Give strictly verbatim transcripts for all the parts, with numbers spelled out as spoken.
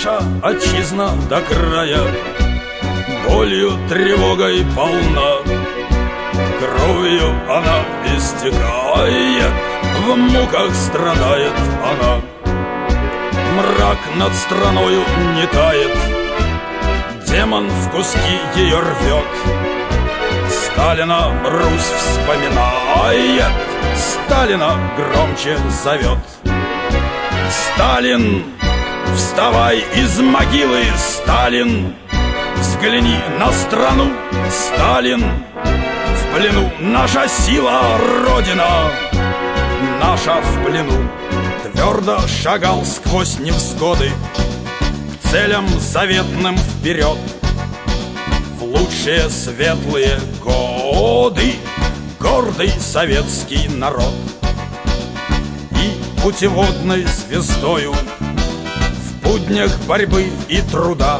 Наша отчизна до края болью, тревогой полна, кровью она истекает, в муках страдает она. Мрак над страною не тает, демон в куски ее рвет. Сталина Русь вспоминает, Сталина громче зовет. Сталин, вставай из могилы, Сталин, взгляни на страну, Сталин, в плену наша сила, Родина наша в плену. Твердо шагал сквозь невзгоды к целям заветным вперед, в лучшие светлые годы гордый советский народ. И путеводной звездою в буднях борьбы и труда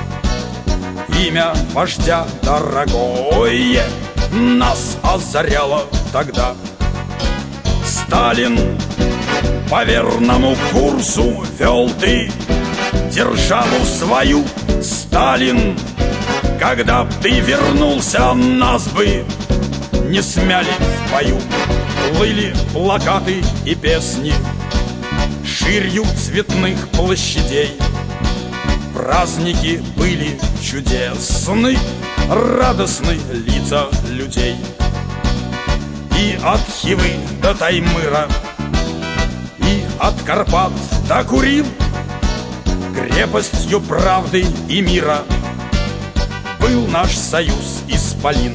имя вождя дорогое нас озаряло тогда. Сталин, по верному курсу вел ты державу свою, Сталин, когда б ты вернулся, нас бы не смяли в бою. Плыли плакаты и песни ширью цветных площадей. Праздники были чудесны, радостны лица людей. И от Хивы до Таймыра, и от Карпат до Курил крепостью правды и мира был наш союз исполин.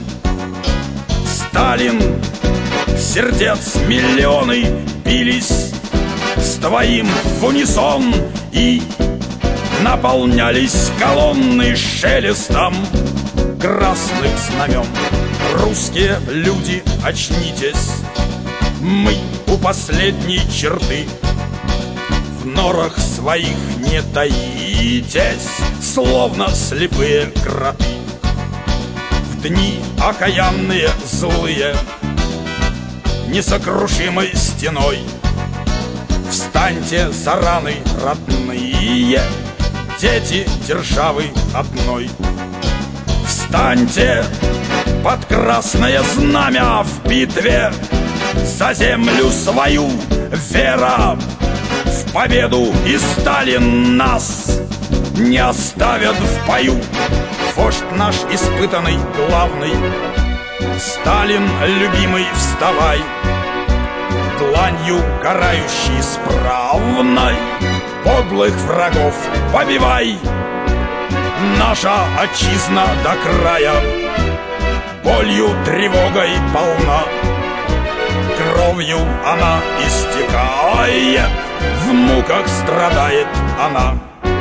Сталин, сердец миллионы бились с твоим в унисон, и наполнялись колонны шелестом красных знамен. Русские люди, очнитесь, мы у последней черты. В норах своих не таитесь, словно слепые кроты. В дни окаянные, злые, несокрушимой стеной встаньте за раны родные, дети державы одной. Встаньте под красное знамя в битве за землю свою, вера в победу, и Сталин нас не оставят в бою. Вождь наш испытанный, главный, Сталин, любимый, вставай, дланью карающий справной подлых врагов побивай. Наша отчизна до края болью, тревогой полна, кровью она истекает, в муках страдает она.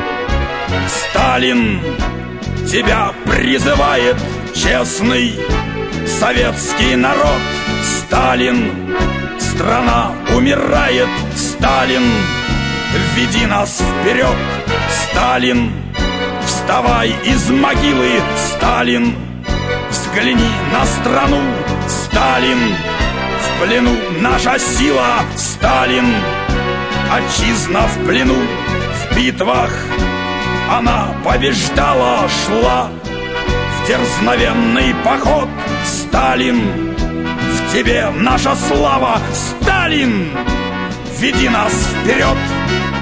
Сталин, тебя призывает честный советский народ. Сталин, страна умирает. Сталин, веди нас вперед. Сталин, вставай из могилы. Сталин, взгляни на страну. Сталин, в плену наша сила. Сталин, отчизна в плену. В битвах она побеждала, шла в дерзновенный поход. Сталин, в тебе наша слава. Сталин, веди нас вперед.